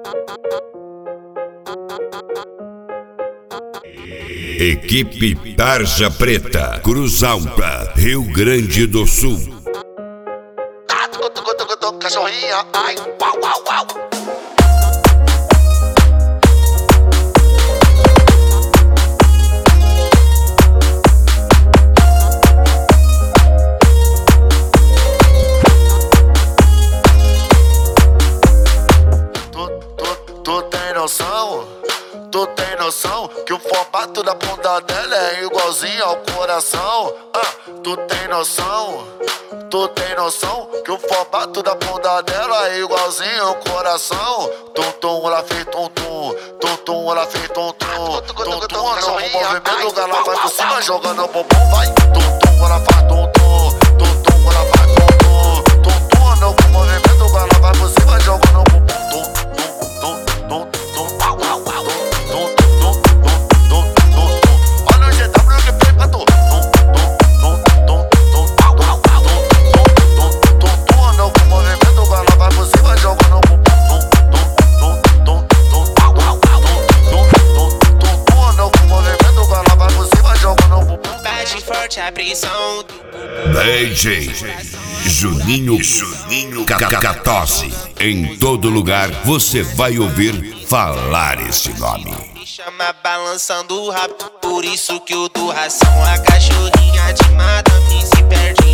Equipe Tarja Preta, Cruz Alta, Rio Grande do Sul. Cachorrinha, ai, uau, uau, uau. Tu tem noção que o formato da bunda dela é igualzinho ao coração? Tu tem noção que o formato da bunda dela é igualzinho ao coração? Tum-tum, ela fez tum-tum, tum-tum, ela fez tum-tum, tum-tum, no movimento, ela vai por cima jogando o bumbum, vai. Tum-tum, ela faz tum-tum, tum-tum, ela faz tum-tum, tum-tum, no movimento, ela vai por cima jogando o bumbum. DJ Juninho Cacatosi. Em todo lugar você vai ouvir falar esse nome. Me chama balançando o rabo, por isso que o do ração. A cachorrinha de madame se perde